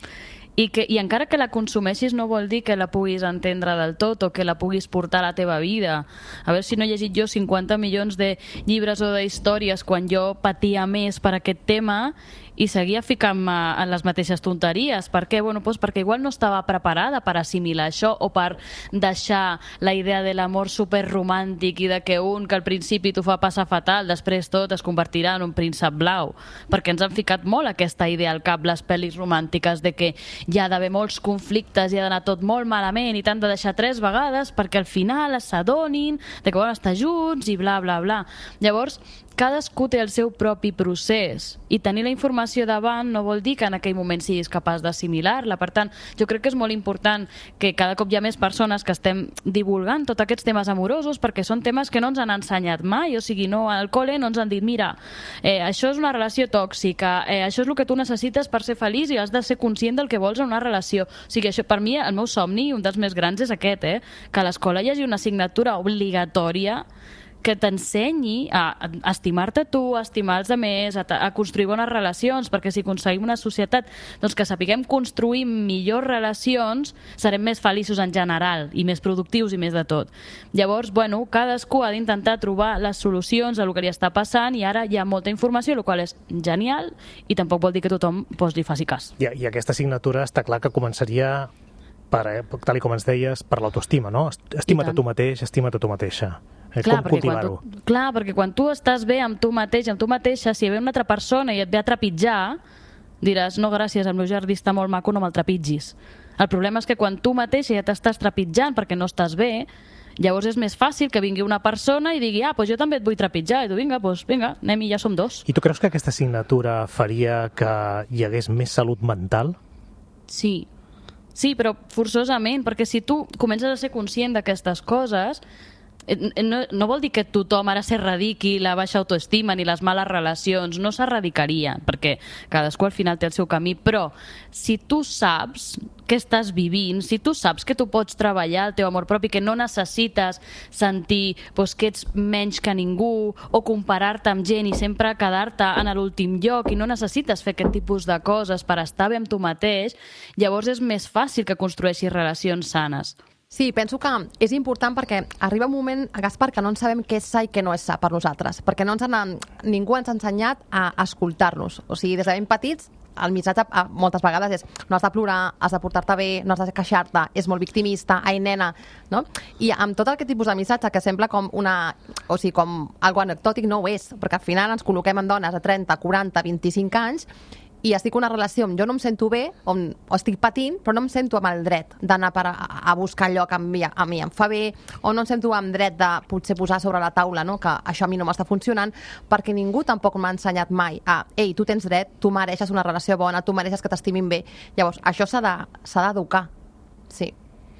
I, que, i encara que la consumeixis no vol dir que la puguis entendre del tot o que la puguis portar a la teva vida. A veure si no he llegit jo cinquanta milions de llibres o d'històries quan jo patia més per aquest tema i seguia ficant-me en les mateixes tonteries. Per què? Bueno, doncs perquè igual no estava preparada per assimilar això o per deixar la idea de l'amor superromàntic i de que un que al principi t'ho fa passar fatal, després tot es convertirà en un príncep blau. Perquè ens han ficat molt aquesta idea al cap, les pel·lis romàntiques, de que hi ha d'haver molts conflictes i ha d'anar tot molt malament i t'han de deixar tres vegades perquè al final s'adonin de que volen estar junts i bla, bla, bla. Llavors, cadascú té el seu propi procés i tenir la informació davant no vol dir que en aquell moment siguis capaç d'assimilar-la. Per tant, jo crec que és molt important que cada cop hi ha més persones que estem divulgant tots aquests temes amorosos perquè són temes que no ens han ensenyat mai. O sigui, no, al col·le no ens han dit mira, eh, això és una relació tòxica, eh, això és el que tu necessites per ser feliç i has de ser conscient del que vols en una relació. O sigui, això per mi, el meu somni, un dels més grans és aquest, eh, que a l'escola hi hagi una assignatura obligatòria que t'ensenyi a estimar-te tu, a estimar els altres, a, a construir bones relacions, perquè si aconseguim una societat doncs, que sapiguem construir millors relacions, serem més feliços en general i més productius i més de tot. Llavors, bueno, cadascú ha d'intentar trobar les solucions a el que li està passant i ara hi ha molta informació, el qual és genial i tampoc vol dir que tothom pues, li faci cas. I, I aquesta assignatura està clar que començaria, per, eh, tal com ens deies, per l'autoestima, no? Estima't a tu mateix, estima't a tu mateixa. Eh, clar, com cultivar-ho? Tu, clar, perquè quan tu estàs bé amb tu mateix, amb tu mateixa, si ve una altra persona i et ve a trepitjar, diràs, no, gràcies, el meu jardí està molt maco, no me'l trepitgis. El problema és que quan tu mateixa ja t'estàs trepitjant perquè no estàs bé, llavors és més fàcil que vingui una persona i digui, ah, doncs jo també et vull trepitjar, i tu, vinga, doncs vinga, anem i ja som dos. I tu creus que aquesta assignatura faria que hi hagués més salut mental? Sí, sí, però forçosament, perquè si tu comences a ser conscient d'aquestes coses, No, no vol dir que tothom ara s'erradiqui la baixa autoestima ni les males relacions, no s'erradicarien, perquè cadascú al final té el seu camí, però si tu saps què estàs vivint, si tu saps que tu pots treballar el teu amor propi, que no necessites sentir doncs, que ets menys que ningú o comparar-te amb gent i sempre quedar-te en l'últim lloc i no necessites fer aquest tipus de coses per estar bé amb tu mateix, llavors és més fàcil que construeixis relacions sanes. Sí, penso que és important perquè arriba un moment, Gaspar, que no en sabem què és sa i què no és sa per nosaltres, perquè no ens han, ningú ens ha ensenyat a escoltar-nos. O sigui, des de ben petits, el missatge moltes vegades és no has de plorar, has de portar-te bé, no has de queixar-te, és molt victimista, ai nena, no? I amb tot aquest tipus de missatge que sembla com una, o sigui, com algo anecdòtic, no ho és, perquè al final ens col·loquem en dones de trenta, quaranta, vint-i-cinc anys i estic en una relació on jo no em sento bé, on o estic patint, però no em sento amb el dret d'anar per a, a buscar lloc a mi, a mi em fa bé, o no em sento amb dret de potser posar sobre la taula, no? Que això a mi no m'està funcionant, perquè ningú tampoc m'ha ensenyat mai a, ei, tu tens dret, tu mereixes una relació bona, tu mereixes que t'estimin bé. Llavors, això s'ha de, s'ha d'educar. Sí.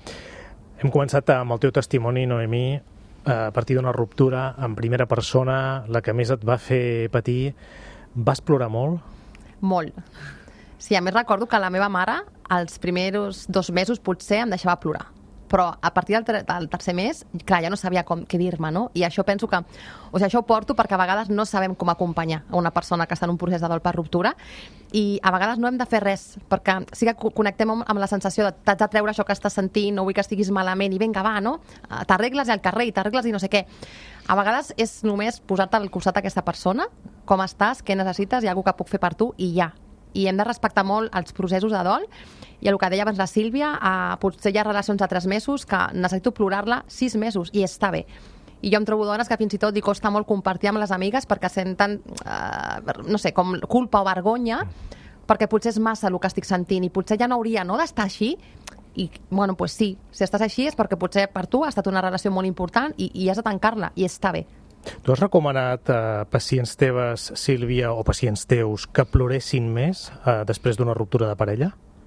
Hem començat amb el teu testimoni, Noemí, a partir d'una ruptura en primera persona, la que més et va fer patir. Vas plorar molt? Molt. Sí, a més recordo que la meva mare els primers dos mesos potser em deixava plorar, però a partir del, ter del tercer mes, clar, ja no sabia com, què dir-me, no? I això penso que, o sigui, això ho porto perquè a vegades no sabem com acompanyar a una persona que està en un procés de dol per ruptura i a vegades no hem de fer res, perquè sí que connectem amb, amb la sensació de t'has de treure això que estàs sentint, no vull que estiguis malament i vinga, va, no? T'arregles al carrer i t'arregles i no sé què. A vegades és només posar-te al costat d'aquesta persona, com estàs, què necessites, hi ha algú que puc fer per tu i ja. I hem de respectar molt els processos de dol i el que deia abans la Sílvia, eh, potser hi ha relacions de tres mesos que necessito plorar-la sis mesos i està bé. I jo em trobo dones que fins i tot li costa molt compartir amb les amigues perquè senten, eh, no sé, com culpa o vergonya, perquè potser és massa el que estic sentint i potser ja no hauria no, d'estar així. I, bueno, pues sí, si estàs així és perquè potser per tu ha estat una relació molt important i, i has de tancar-la i està bé. Tu has recomanat a pacients teves, Sílvia, o pacients teus que ploressin més eh, després d'una ruptura de parella?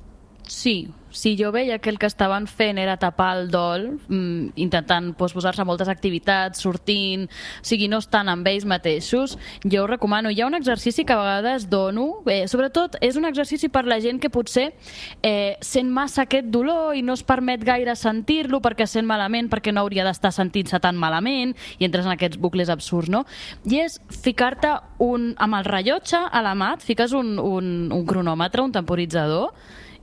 Sí, si jo veia que el que estaven fent era tapar el dol, mmm, intentant pues, posar-se a moltes activitats, sortint, o sigui, no estan amb ells mateixos, jo ho recomano. Hi ha un exercici que a vegades dono, eh, sobretot és un exercici per la gent que potser eh, sent massa aquest dolor i no es permet gaire sentir-lo perquè sent malament, perquè no hauria d'estar sentint-se tan malament i entres en aquests bucles absurds, no? I és ficar-te un, amb el rellotge a la mà, et fiques un, un, un cronòmetre, un temporitzador,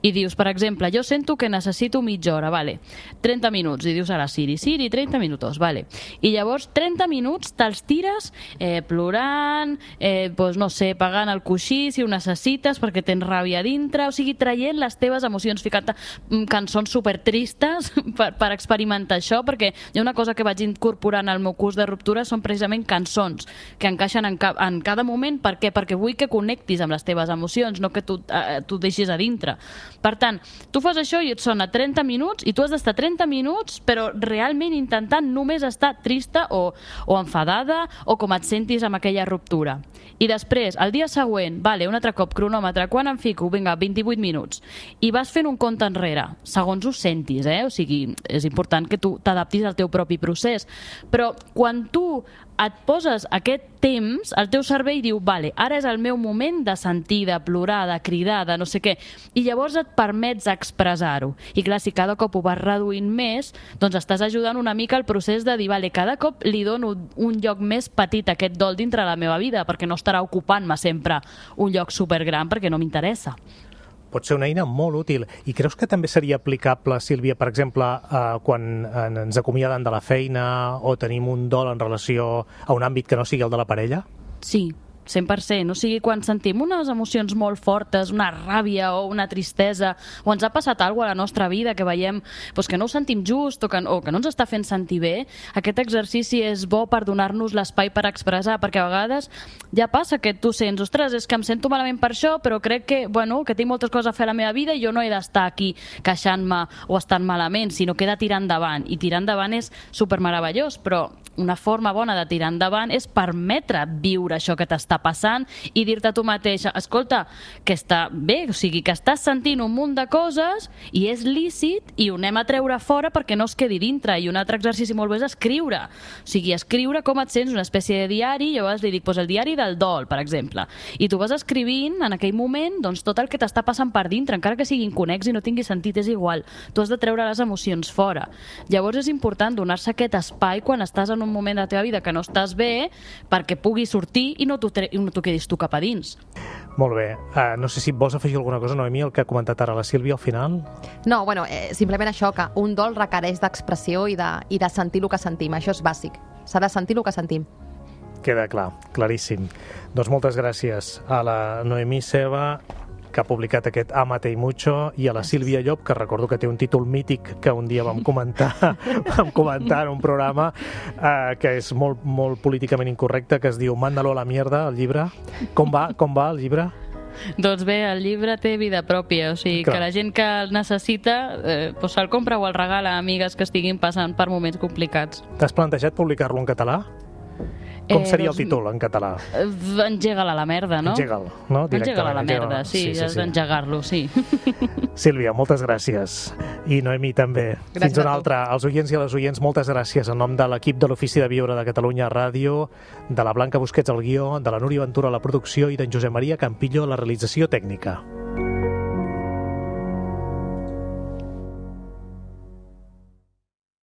i dius, per exemple, jo sento que necessito mitja hora, vale, trenta minuts, i dius a la Siri, Siri, trenta minuts, vale. I llavors trenta minuts te'ls tires eh, plorant, eh, doncs, no sé, pagant el coixí si ho necessites perquè tens ràbia a dintre, o sigui, traient les teves emocions, ficant cançons supertristes per, per experimentar això, perquè hi ha una cosa que vaig incorporant al meu curs de ruptura, són precisament cançons que encaixen en, ca en cada moment. Per què? Perquè vull que connectis amb les teves emocions, no que tu eh, t'ho deixis a dintre. Per tant, tu fas això i et sona trenta minuts i tu has d'estar trenta minuts però realment intentant només estar trista o, o enfadada o com et sentis amb aquella ruptura. I després, el dia següent, vale, un altre cop, cronòmetre, quan em fico? Vinga, vint-i-vuit minuts. I vas fent un compte enrere, segons ho sentis, eh? O sigui, és important que tu t'adaptis al teu propi procés. Però quan tu et poses aquest temps, el teu cervell diu, vale, ara és el meu moment de sentir, de plorar, de cridar, de no sé què, i llavors et permets expressar-ho. I clar, si cada cop ho vas reduint més, doncs estàs ajudant una mica al procés de dir, vale, cada cop li dono un lloc més petit a aquest dol dintre la meva vida, perquè no estarà ocupant-me sempre un lloc supergran, perquè no m'interessa. Pot ser una eina molt útil. I creus que també seria aplicable, Sílvia, per exemple, eh, quan ens acomiaden de la feina o tenim un dol en relació a un àmbit que no sigui el de la parella? Sí, cent per cent. O sigui, quan sentim unes emocions molt fortes, una ràbia o una tristesa, o ens ha passat alguna cosa a la nostra vida que veiem doncs, que no ho sentim just o que, o que no ens està fent sentir bé, aquest exercici és bo per donar-nos l'espai per expressar, perquè a vegades ja passa que tu sents, ostres, és que em sento malament per això, però crec que, bueno, que tinc moltes coses a fer a la meva vida i jo no he d'estar aquí queixant-me o estant malament, sinó que he de tirar endavant. I tirar endavant és supermeravellós, però una forma bona de tirar endavant és permetre viure això que t'està passant i dir-te a tu mateixa, escolta, que està bé, o sigui, que estàs sentint un munt de coses i és lícit i ho anem a treure fora perquè no es quedi dintre. I un altre exercici molt bé és escriure. O sigui, escriure com et sents, una espècie de diari, jo li dic, doncs el diari del dol, per exemple. I tu vas escrivint en aquell moment doncs, tot el que t'està passant per dintre, encara que sigui inconex i no tingui sentit, és igual. Tu has de treure les emocions fora. Llavors és important donar-se aquest espai quan estàs en un moment de la teva vida que no estàs bé perquè pugui sortir i no t'ho i no t'ho quedis tu cap a dins. Molt bé. Uh, no sé si vols afegir alguna cosa, Noemí, el que ha comentat ara la Sílvia al final? No, bueno, eh, simplement això, que un dol requereix d'expressió i, de, i de sentir el que sentim. Això és bàsic. S'ha de sentir el que sentim. Queda clar, claríssim. Doncs moltes gràcies a la Noemí Ceba, que ha publicat aquest Amate y Mucho, i a la Sílvia Llop, que recordo que té un títol mític que un dia vam comentar vam comentar en un programa eh, que és molt, molt políticament incorrecte, que es diu Mándalo a la mierda, el llibre. Com va, com va el llibre? Doncs bé, el llibre té vida pròpia, o sigui, Clar. que la gent que el necessita eh, doncs se'l compra o el regala a amigues que estiguin passant per moments complicats. T'has plantejat publicar-lo en català? Com seria el títol en català? Engega'l a la merda, no? Engega'l, no? Engega'l a la merda, sí, sí, sí, has sí. d'engegar-lo, sí. Sílvia, moltes gràcies. I Noemí també. Gràcies Fins una altra. Als oients i a les oients, moltes gràcies en nom de l'equip de l'Ofici de Viure de Catalunya Ràdio, de la Blanca Busquets al guió, de la Núria Ventura a la producció i d'en Josep Maria Campillo a la realització tècnica.